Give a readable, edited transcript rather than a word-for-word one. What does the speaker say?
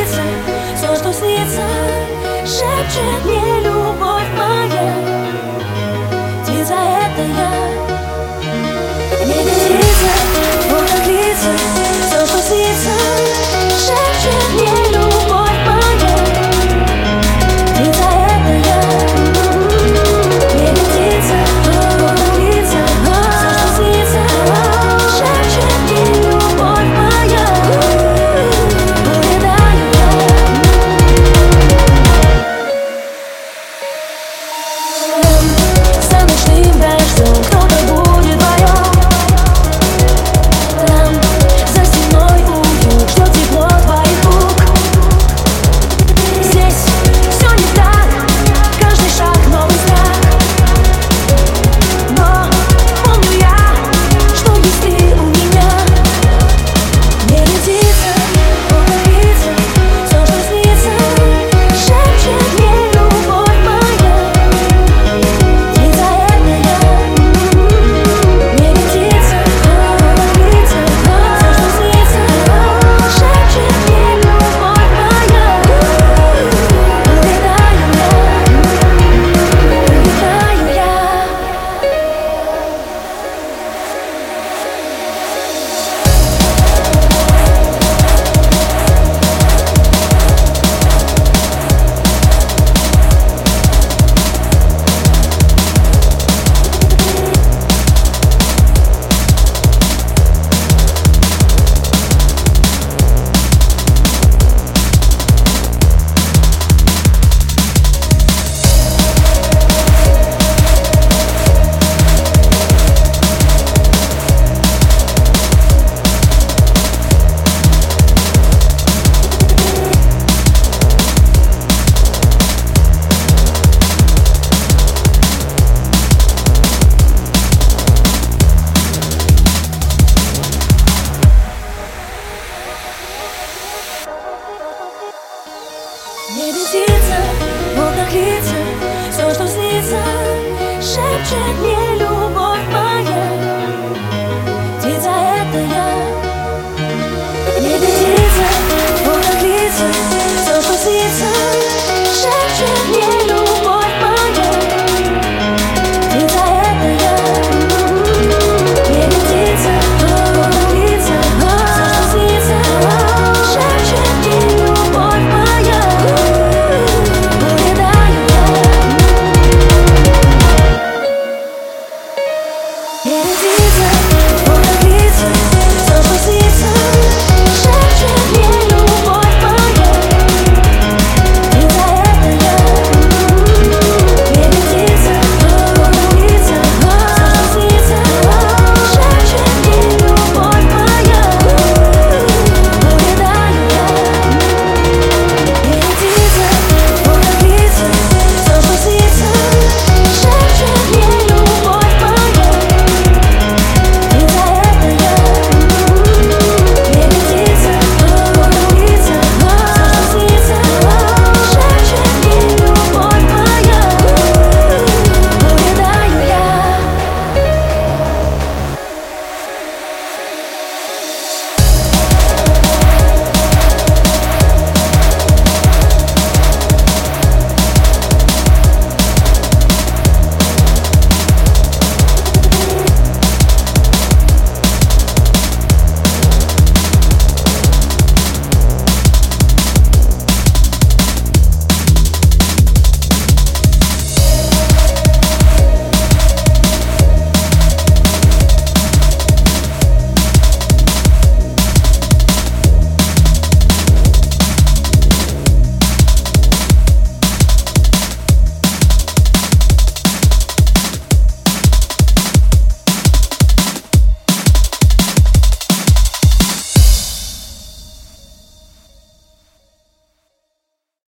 птица, все, что снится, шепчет мне любовь моя. Птица — это я. Небе птица, вот как лица, все, что снится, шепчет мне любовь моя. Птица — это я. Небе птица, вот как лица, все, что снится, шепчет мне любовь моя. Улетаю я. За ночным дождем кто-то будет вдвоем. Там за стеной уют, что тепло твоих рук. Здесь все не так, каждый шаг новый страх. Но помню я, что есть ты у меня. Не летится, улыбится, все, что снится, шепчет мне любовь моя. Птица — это я. Не летится, улыбится, все, что снится, шепчет мне любовь моя. Улетаю я, улетаю я. Небе птица, вот как лица, все, что снится, шепчет мне любовь.